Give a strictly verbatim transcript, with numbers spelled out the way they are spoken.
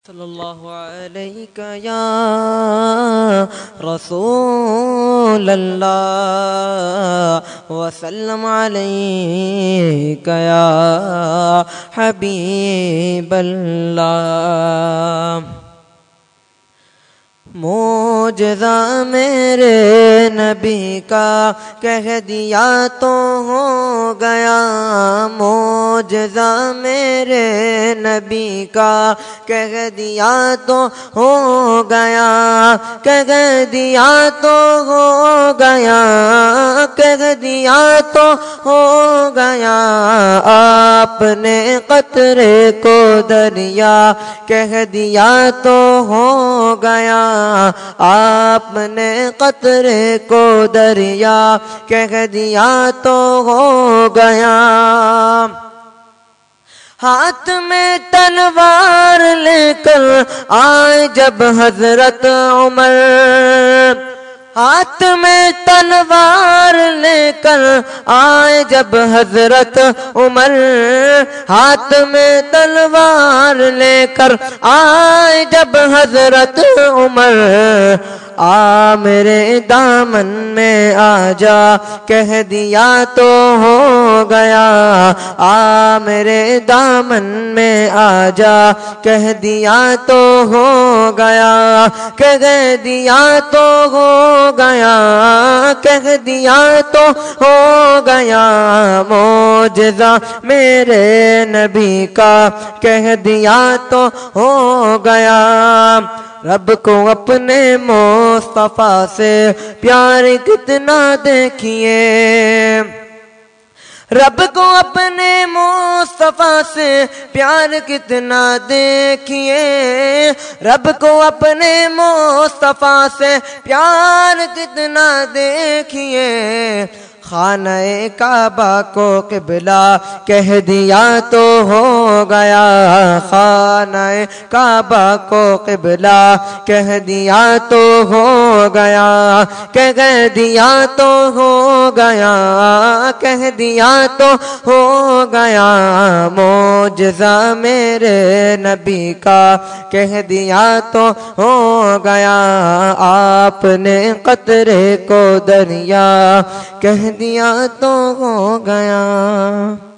صلی اللہ علیہ یا رسول اللہ وسلم علیک یا حبیب اللہ۔ معجزہ میرے نبی کا کہہ دیا تو ہو گیا، معجزہ میرے نبی کا کہہ دیا تو ہو گیا، کہہ دیا تو ہو گیا، کہہ دیا تو ہو گیا۔ آپ نے قطرے کو دریا کہہ دیا تو ہو گیا، آپ نے قطرے کو دریا کہہ دیا تو ہو گیا۔ ہاتھ میں تلوار لے کر آئے جب حضرت عمر، ہاتھ میں تلوار لے کر آئے جب حضرت عمر، ہاتھ میں تلوار لے کر آئے جب حضرت عمر، آ میرے دامن میں آ جا کہہ دیا تو ہو گیا، آ میرے دامن میں آ جا کہہ دیا تو ہو گیا، کہہ دیا تو ہو گیا، کہہ دیا تو ہو گیا۔ معجزہ میرے نبی کا کہہ دیا تو ہو گیا۔ رب کو اپنے مصطفیٰ سے پیار کتنا دیکھیے، رب کو اپنے مصطفیٰ سے پیار کتنا دیکھیے، رب کو اپنے مصطفیٰ سے پیار کتنا دیکھیے۔ خانہ کعبہ کو قبلہ کہہ دیا تو ہو گیا، خانہ کعبہ کو قبلہ کہہ دیا تو ہو گیا، کہہ دیا تو ہو گیا، کہہ دیا تو ہو گیا۔ معجزہ میرے نبی کا کہہ دیا تو ہو گیا، آپ نے قطرے کو دریا کہہ دیا تو ہو گیا۔